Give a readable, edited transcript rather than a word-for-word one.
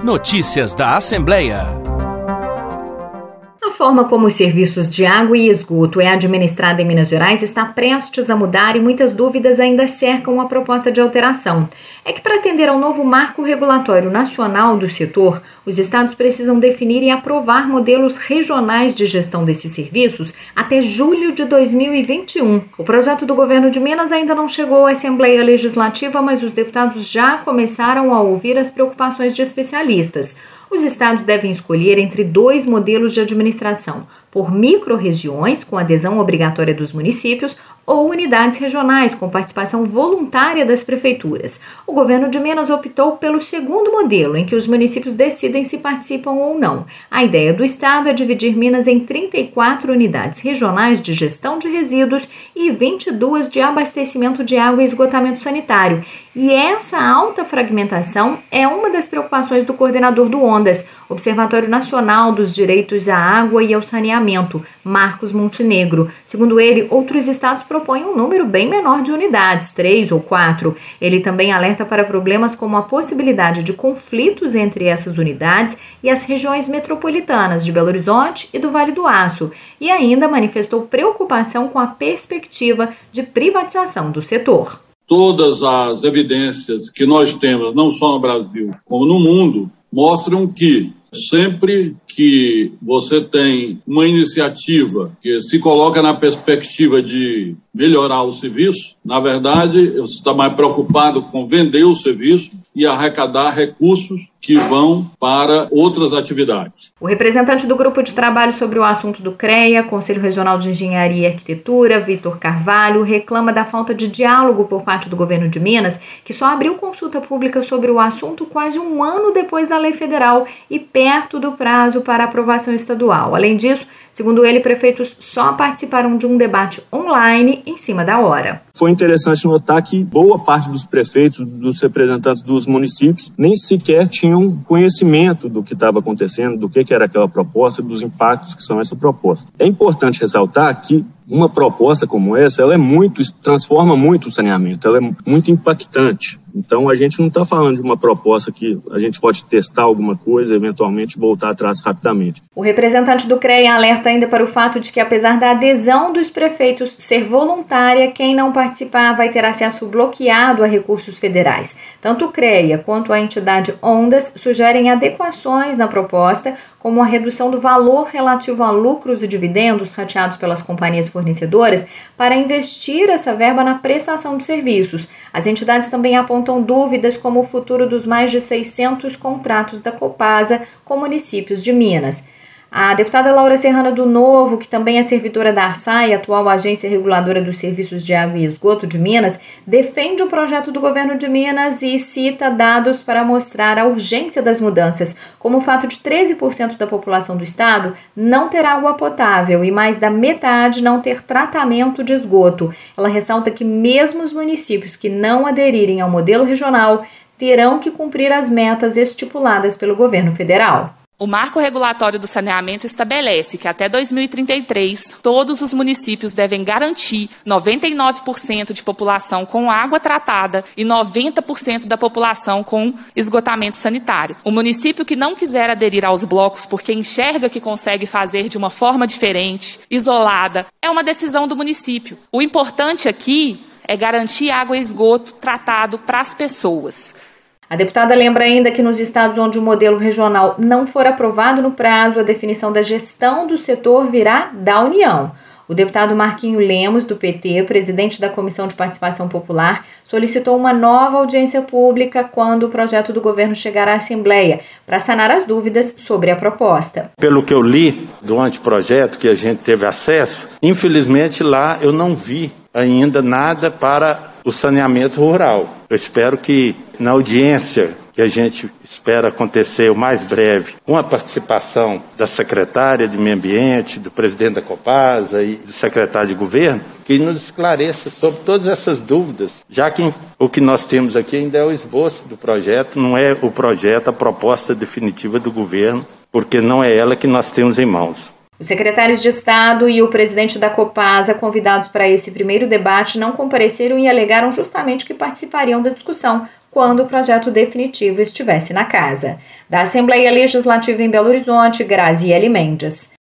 Notícias da Assembleia. A forma como os serviços de água e esgoto é administrada em Minas Gerais está prestes a mudar e muitas dúvidas ainda cercam a proposta de alteração. É que para atender ao novo marco regulatório nacional do setor, os estados precisam definir e aprovar modelos regionais de gestão desses serviços até julho de 2021. O projeto do governo de Minas ainda não chegou à Assembleia Legislativa, mas os deputados já começaram a ouvir as preocupações de especialistas. Os estados devem escolher entre 2 modelos de administração, por micro-regiões, com adesão obrigatória dos municípios, ou unidades regionais, com participação voluntária das prefeituras. O governo de Minas optou pelo segundo modelo, em que os municípios decidem se participam ou não. A ideia do estado é dividir Minas em 34 unidades regionais de gestão de resíduos e 22 de abastecimento de água e esgotamento sanitário. E essa alta fragmentação é uma das preocupações do coordenador do ONDAS, Observatório Nacional dos Direitos à Água e ao Saneamento, Marcos Montenegro. Segundo ele, outros estados propõem um número bem menor de unidades, 3 ou 4. Ele também alerta para problemas como a possibilidade de conflitos entre essas unidades e as regiões metropolitanas de Belo Horizonte e do Vale do Aço, e ainda manifestou preocupação com a perspectiva de privatização do setor. Todas as evidências que nós temos, não só no Brasil, como no mundo, mostram que sempre que você tem uma iniciativa que se coloca na perspectiva de melhorar o serviço, na verdade, você está mais preocupado com vender o serviço e arrecadar recursos que vão para outras atividades. O representante do grupo de trabalho sobre o assunto do CREA, Conselho Regional de Engenharia e Arquitetura, Vitor Carvalho, reclama da falta de diálogo por parte do governo de Minas, que só abriu consulta pública sobre o assunto quase um ano depois da lei federal e perto do prazo para aprovação estadual. Além disso, segundo ele, prefeitos só participaram de um debate online em cima da hora. Foi interessante notar que boa parte dos prefeitos, dos representantes dos municípios, nem sequer tinham conhecimento do que estava acontecendo, do que era aquela proposta, dos impactos que são essa proposta. É importante ressaltar que uma proposta como essa, ela transforma muito o saneamento, ela é muito impactante. Então, a gente não está falando de uma proposta que a gente pode testar alguma coisa e eventualmente voltar atrás rapidamente. O representante do CREA alerta ainda para o fato de que, apesar da adesão dos prefeitos ser voluntária, quem não participar vai ter acesso bloqueado a recursos federais. Tanto o CREA quanto a entidade ONDAS sugerem adequações na proposta, como a redução do valor relativo a lucros e dividendos rateados pelas companhias fornecedoras para investir essa verba na prestação de serviços. As entidades também apontam dúvidas como o futuro dos mais de 600 contratos da Copasa com municípios de Minas. A deputada Laura Serrana do Novo, que também é servidora da ARSAI, atual agência reguladora dos serviços de água e esgoto de Minas, defende o projeto do governo de Minas e cita dados para mostrar a urgência das mudanças, como o fato de 13% da população do estado não ter água potável e mais da metade não ter tratamento de esgoto. Ela ressalta que mesmo os municípios que não aderirem ao modelo regional terão que cumprir as metas estipuladas pelo governo federal. O marco regulatório do saneamento estabelece que até 2033, todos os municípios devem garantir 99% de população com água tratada e 90% da população com esgotamento sanitário. O município que não quiser aderir aos blocos porque enxerga que consegue fazer de uma forma diferente, isolada, é uma decisão do município. O importante aqui é garantir água e esgoto tratado para as pessoas. A deputada lembra ainda que nos estados onde o modelo regional não for aprovado no prazo, a definição da gestão do setor virá da União. O deputado Marquinho Lemos, do PT, presidente da Comissão de Participação Popular, solicitou uma nova audiência pública quando o projeto do governo chegar à Assembleia, para sanar as dúvidas sobre a proposta. Pelo que eu li do anteprojeto que a gente teve acesso, infelizmente lá eu não vi ainda nada para o saneamento rural. Eu espero que na audiência que a gente espera acontecer o mais breve, com a participação da secretária de Meio Ambiente, do presidente da Copasa e do secretário de governo, que nos esclareça sobre todas essas dúvidas, já que o que nós temos aqui ainda é o esboço do projeto, não é o projeto, a proposta definitiva do governo, porque não é ela que nós temos em mãos. Os secretários de Estado e o presidente da Copasa, convidados para esse primeiro debate, não compareceram e alegaram justamente que participariam da discussão quando o projeto definitivo estivesse na casa. Da Assembleia Legislativa em Belo Horizonte, Graziele Mendes.